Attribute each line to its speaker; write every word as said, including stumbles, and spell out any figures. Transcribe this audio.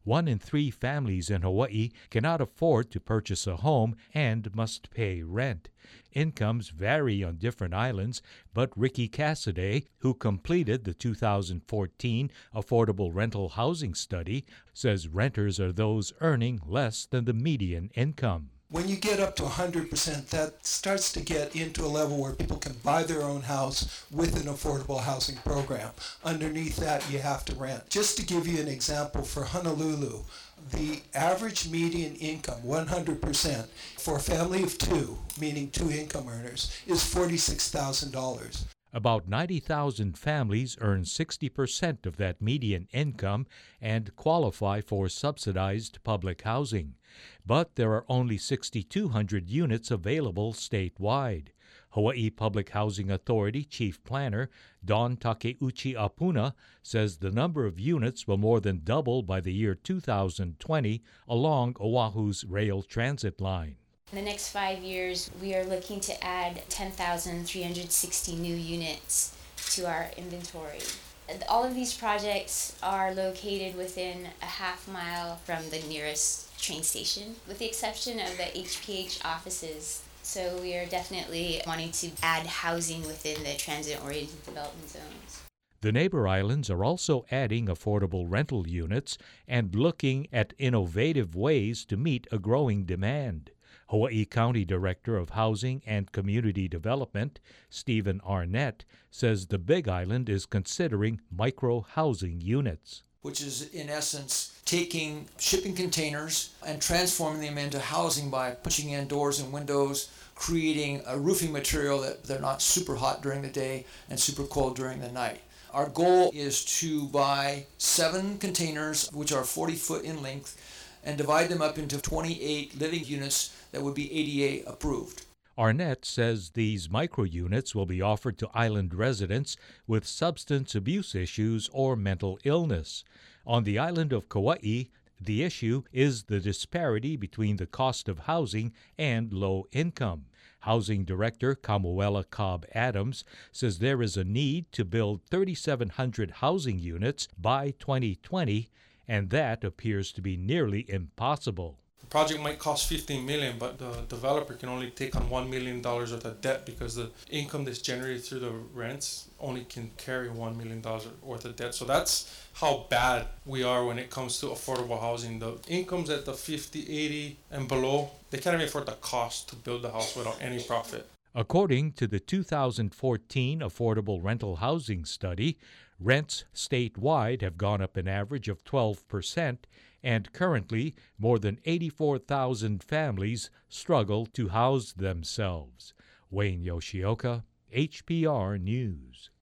Speaker 1: One in three families in Hawaii cannot afford to purchase a home and must pay rent. Incomes vary on different islands, but Ricky Cassidy, who completed the two thousand fourteen Affordable Rental Housing Study, says renters are those earning less than the median income.
Speaker 2: When you get up to one hundred percent, that starts to get into a level where people can buy their own house with an affordable housing program. Underneath that, you have to rent. Just to give you an example, for Honolulu, the average median income, one hundred percent, for a family of two, meaning two income earners, is forty-six thousand dollars.
Speaker 1: About ninety thousand families earn sixty percent of that median income and qualify for subsidized public housing. But there are only six thousand two hundred units available statewide. Hawaii Public Housing Authority Chief Planner Don Takeuchi Apuna says the number of units will more than double by the year two thousand twenty along Oahu's rail transit line.
Speaker 3: In the next five years, we are looking to add ten thousand three hundred sixty new units to our inventory. All of these projects are located within a half mile from the nearest train station, with the exception of the H P H offices. So we are definitely wanting to add housing within the transit-oriented development zones.
Speaker 1: The neighbor islands are also adding affordable rental units and looking at innovative ways to meet a growing demand. Hawaii County Director of Housing and Community Development, Stephen Arnett, says the Big Island is considering micro-housing units,
Speaker 4: which is in essence taking shipping containers and transforming them into housing by pushing in doors and windows, creating a roofing material that they're not super hot during the day and super cold during the night. Our goal is to buy seven containers, which are forty foot in length, and divide them up into twenty-eight living units that would be A D A approved.
Speaker 1: Arnett says these micro-units will be offered to island residents with substance abuse issues or mental illness. On the island of Kauai, the issue is the disparity between the cost of housing and low income. Housing Director Kamuela Cobb Adams says there is a need to build three thousand seven hundred housing units by twenty twenty, and that appears to be nearly impossible.
Speaker 5: The project might cost fifteen million dollars, but the developer can only take on one million dollars worth of debt because the income that's generated through the rents only can carry one million dollars worth of debt. So that's how bad we are when it comes to affordable housing. The incomes at the fifty, eighty, and below, they can't even afford the cost to build the house without any profit.
Speaker 1: According to the two thousand fourteen Affordable Rental Housing Study, rents statewide have gone up an average of twelve percent, and currently more than eighty-four thousand families struggle to house themselves. Wayne Yoshioka, H P R News.